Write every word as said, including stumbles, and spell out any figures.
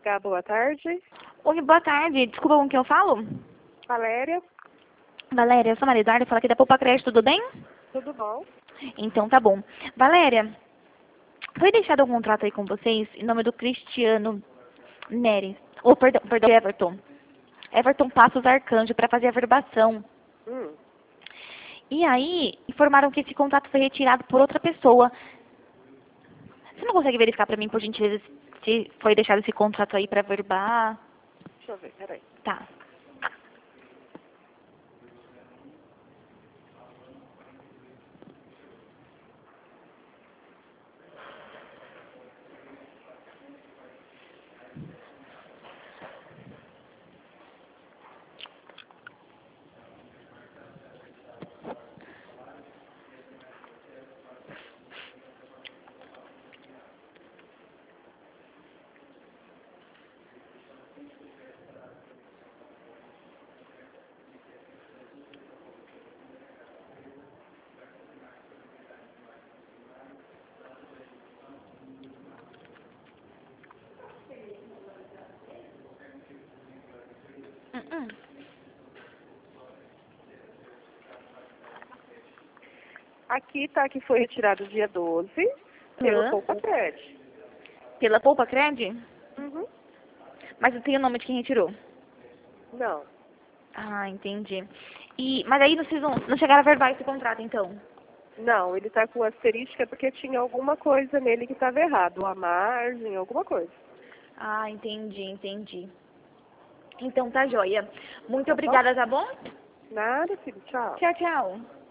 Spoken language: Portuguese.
Gá, boa tarde. Oi, boa tarde. Desculpa, com quem eu falo? Valéria, Valéria, eu sou a Maria Eduarda, falo aqui da Poupa Crédito, tudo bem? tudo bom? Então tá bom. Valéria, foi deixado um contrato aí com vocês em nome do Cristiano Neres. Ou, perdão, perdão, Everton. Everton Passos Arcanjo, para fazer a verbação. Hum. E aí, informaram que esse contrato foi retirado por outra pessoa. Você não consegue verificar para mim, por gentileza, se foi deixado esse contrato aí para verbar? Deixa eu ver, peraí. Tá. Hum, hum. Aqui tá que foi retirado dia doze pelo Hã? Poupa Cred. Pela Poupa Cred? Uhum. Mas não tem o nome de quem retirou. Não, Ah, entendi. E, mas aí vocês não, não chegaram a verbar esse contrato, então? não, ele tá com asterística porque tinha alguma coisa nele que estava errado. A margem, alguma coisa. Ah, entendi, entendi. Então tá joia. Muito Tá bom? obrigada, tá bom? Nada, filho, tchau. Tchau, tchau.